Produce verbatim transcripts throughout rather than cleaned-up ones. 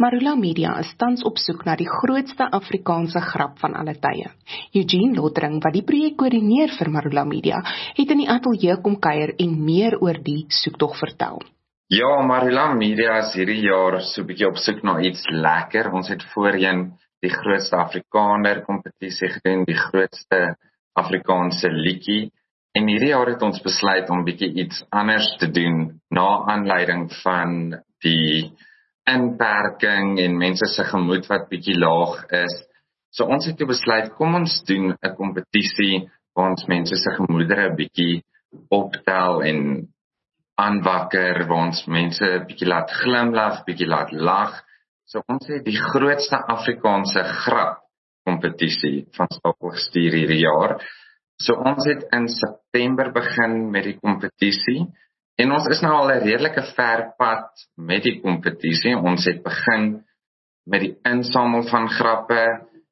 Marula Media is tans op soek na die grootste Afrikaanse grap van alle tye. Eugene Lottering, wat die projek koördineer vir Marula Media, het in die ateljee kom kuier en meer oor die soektog vertel. Ja, Marula Media is hierdie jaar so 'n bietjie op soek na iets lekker. Ons het voorheen die grootste Afrikaner kompetisie gedoen, die grootste Afrikaanse liedjie. En hierdie jaar het ons besluit om bietjie iets anders te doen na aanleiding van die inperking en mense se gemoed wat bietjie laag is. So ons het toe besluit, kom ons doen 'n kompetisie waar ons mense se gemoedere bietjie optel en aanwakker, waar ons mense bietjie laat glimlag, bietjie laat lag. So ons het die grootste Afrikaanse grap kompetisie van stapel gestuur hierdie jaar. So ons het in September begin met die kompetisie. En ons is nou al 'n redelike ver pad met die kompetisie. Ons het begin met die insamel van grappe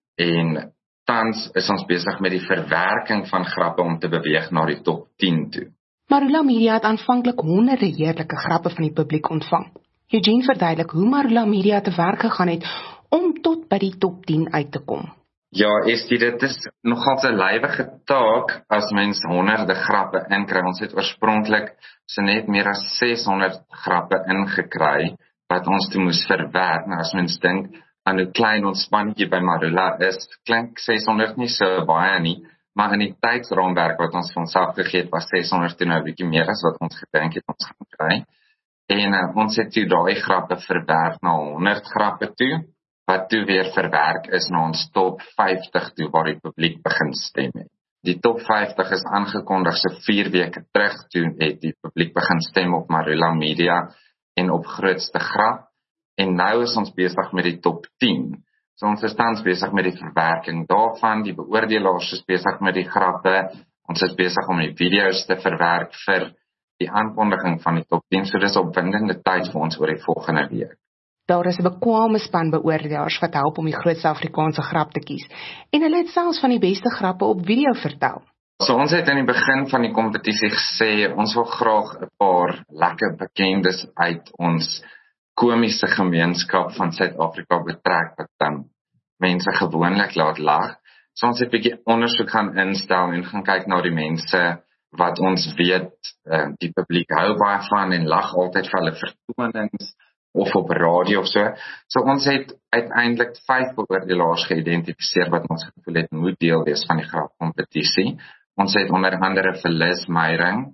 en tans is ons besig met die verwerking van grappe om te beweeg na die top tien toe. Marula Media het aanvanklik honderde heerlike grappe van die publiek ontvang. Eugene verduidelik hoe Marula Media te werk gegaan het om tot by die top tien uit te kom. Ja, Estie, dit is nogal 'n lywige taak as mens honderde grappe inkry. Ons het oorspronklik so net meer as ses honderd grappe ingekry wat ons toe moes verwerk. Nou as mens dink aan hoe klein ons spannetjie by Marula is, klink ses honderd nie so baie nie, maar in die tydsraamwerk wat ons vir onsself gegee het, was ses honderd toe nou 'n bietjie meer as wat ons gedink het ons gaan kry. En uh, ons het toe daai grappe verwerk na honderd grappe toe, wat toe weer verwerk is na ons top vyftig toe waar die publiek begin stem het. Die top vyftig is aangekondig so vier weke terug toe het die publiek begin stem op Marula Media en op grootste grap. En nou is ons besig met die top tien. So ons is tans besig met die verwerking daarvan, die beoordelaars is besig met die grappe, ons is besig om die video's te verwerk vir die aankondiging van die top tien, so dis opwindende tyd vir ons oor die volgende week. Daar is 'n bekwame span beoordelaars wat help om die grootste Afrikaanse grap te kies. En hulle het selfs van die beste grappe op video vertel. So ons het in die begin van die kompetisie gesê, ons wil graag 'n paar lekker bekendes uit ons komiese gemeenskap van Suid-Afrika betrek wat dan mense gewoonlik laat lag. So ons het 'n bietjie ondersoek gaan instel en gaan kyk na die mense wat ons weet, die publiek hou baie van en lag altyd vir hulle vertonings of op radio of so. So ons het uiteindelik vyf beoordelaars geïdentifiseer wat ons gevoel het moet deel wees van die grapkompetisie. Ons het onder andere vir Liz Meyering,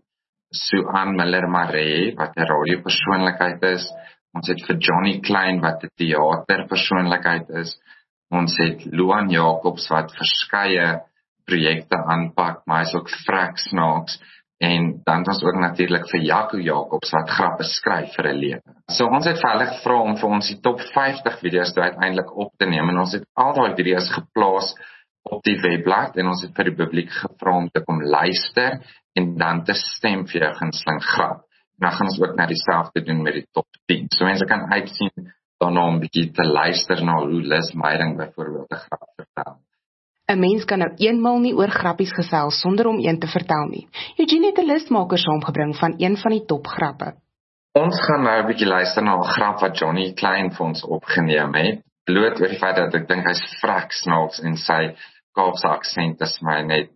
Suan Miller-Maree wat 'n radiopersoonlikheid is. Ons het vir Johnny Klein wat 'n teaterpersoonlikheid is. Ons het Luan Jacobs wat verskeie projekte aanpak, maar hy's ook vrek snaaks. En dan het ons ook natuurlik vir Jaco Jacobs wat grappe skryf vir 'n lewe. So ons het vir hulle gevra om vir ons die top vyftig video's toe uiteindelik op te neem en ons het al daai video's geplaas op die webblad en ons het vir die publiek gevra om te kom luister en dan te stem vir jou gunsteling grap. En dan gaan ons ook na dieselfde doen met die top tien. So mense kan uitsien daarna om 'n bietjie te luister na hoe Liz Meyering byvoorbeeld 'n grap vertel. 'n Mens kan nou eenmal nie oor grappies gesels sonder om een te vertel nie. Eugene het 'n lysmaker saamgebring van een van die topgrappe. Ons gaan nou 'n bietjie luister na 'n grap wat Johnny Klein vir ons opgeneem het. Bloot oor die feit dat ek dink hy's vrek snaaks en sy Kaapse aksent is my net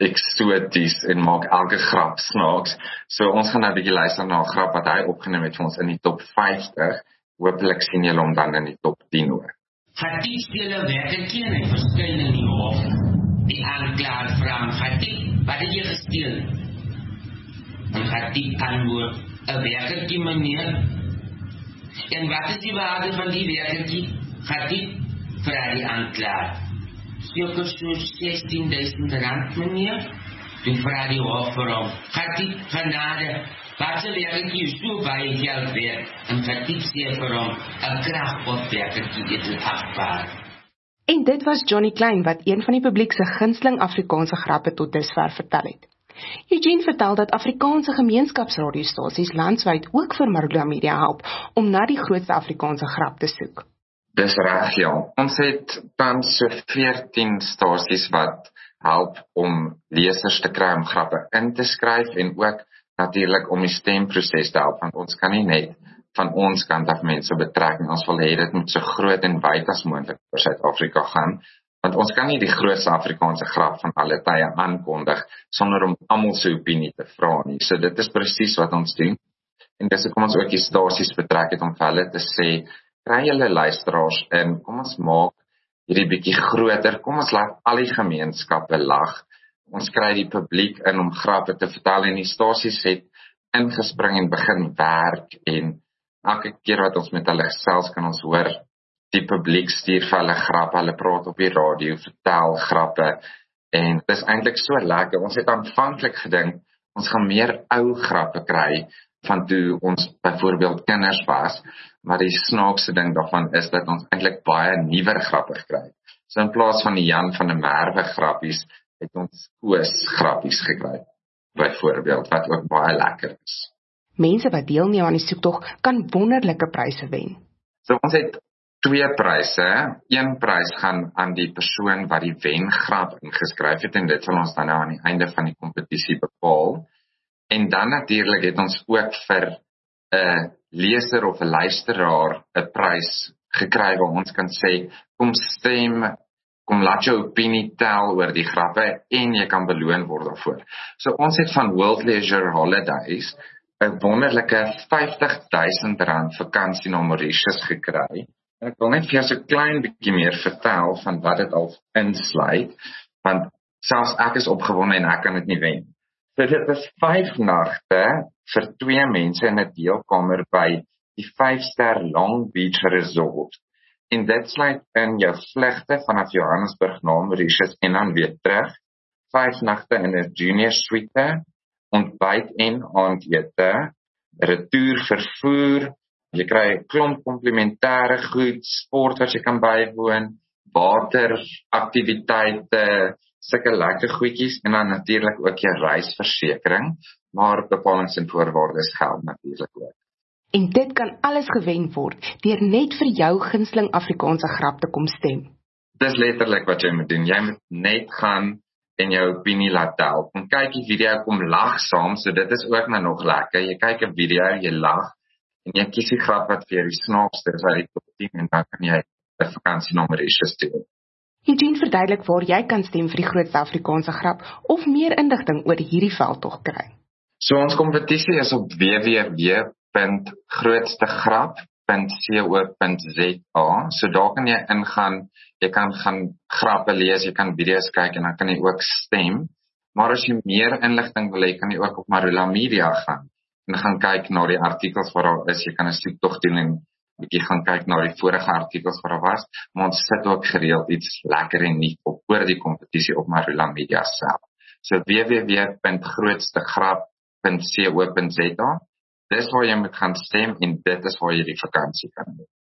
eksoties en maak elke grap snaaks. So ons gaan nou 'n bietjie luister na 'n grap wat hy opgeneem het vir ons in die top vyftig. Hoopelik sien julle hom dan in die top tien ook. Fatih speel 'n werkertjie en hy verskyn in die hof. Die aanklaer vra Fatih, wat het jy gesteel? En Fatih antwoord, 'n werkertjie meneer. En wat is die waarde van die werkertjie? Fatih, vra die aanklaer. Seker so sestien duisend rand meneer. Toe vra die hof vir hom, Fatih, genade, wat se werkertjie so baie geld werd? En Fatih sê vir hom, 'n kragopwerkertjie is achtbaar. En dit was Johnny Klein wat een van die publiek se gunsteling Afrikaanse grappe tot dusver vertel het. Eugene vertel dat Afrikaanse gemeenskapsradiostasies landwyd ook vir Marula Media help om na die grootste Afrikaanse grap te soek. Dis reg, ja. Ons het tans so veertien stasies wat help om lesers te kry om grappe in te skryf en ook natuurlik om die stemproses te help, want ons kan nie net van ons kant af mense betrek en ons wil hê dit moet so groot en wyd as moontlik vir Suid-Afrika gaan, want ons kan nie die grootste Afrikaanse grap van alle tye aankondig sonder om almal se opinie te vra nie. So dit is presies wat ons doen. En dis hoekom ons ook die stasies betrek het om vir hulle te sê, kry julle luisteraars in, kom ons maak hierdie bietjie groter, kom ons laat al die gemeenskappe lag. Ons kry die publiek in om grappe te vertel en die stasies het ingespring en begin werk en elke keer wat ons met hulle gesels kan ons hoor die publiek stuur vir hulle grappe, hulle praat op die radio, vertel grappe en dit is eintlik so lekker. Ons het aanvanklik gedink ons gaan meer ou grappe kry van toe ons byvoorbeeld kinders was, maar die snaakse ding daarvan is dat ons eintlik baie nuwer grappe gekry. So in plaas van die Jan van der Merwe grappies het ons Koos grappies gekry, byvoorbeeld, wat ook baie lekker is. Mense wat deelneem aan die soektog kan wonderlike pryse wen. So ons het twee pryse. Een prys gaan aan die persoon wat die wengrap ingeskryf het en dit sal ons dan nou aan die einde van die kompetisie bepaal. En dan natuurlik het ons ook vir 'n leser of 'n luisteraar 'n prys gekry waar ons kan sê kom stem, kom laat jou opinie tel oor die grappe en jy kan beloon word daarvoor. So ons het van World Leisure Holidays 'n wonderlike vyftig duisend rand vakansie na Mauritius gekry. En ek wil net vir jou so 'n klein bietjie meer vertel van wat dit al insluit, want selfs ek is opgewonde en ek kan dit nie wen. So dit is vyf nagte vir twee mense in 'n deelkamer by die vyf-ster Long Beach Resort. En dit sluit in jou vlugte vanaf Johannesburg na Mauritius en dan weer terug. Vyf nagte in 'n junior suite, ontbyt en aandete, retour vervoer, jy kry 'n klomp komplementêre goed, sport wat jy kan bywoon, water, aktiwiteite, sulke lekker goedjies en dan natuurlik ook jou reisversekering, maar bepalings en voorwaardes geld natuurlik ook. En dit kan alles gewen word deur net vir jou gunsteling Afrikaanse grap te kom stem. Dis letterlik wat jy moet doen. Jy moet net gaan en jou opinie laat tel. Kom kyk die video, kom lag saam, so dit is ook nou nog lekker. Jy kyk 'n video, jy lag en jy kies die grap wat vir jou die snaakste is uit die top tien en dan kan jy 'n vakansie na Mauritius doen. Eugene verduidelik waar jy kan stem vir die grootste Afrikaanse grap of meer inligting oor hierdie veldtog kry. So ons kompetisie is op w w w punt grootstegrap punt co punt za. So daar kan jy ingaan, jy kan gaan grappe lees, jy kan video's kyk en dan kan jy ook stem. Maar as jy meer inligting wil hê, kan jy ook op Marula Media gaan en gaan kyk na die artikels wat daar is. Jy kan 'n soektog doen en bietjie gaan kyk na die vorige artikels wat daar was, maar ons sit ook gereeld iets lekker en nuut op oor die kompetisie op Marula Media self. So w w w punt grootstegrap punt co punt za. Dis waar jy moet gaan stem en dit is waar jy die vakansie kan doen.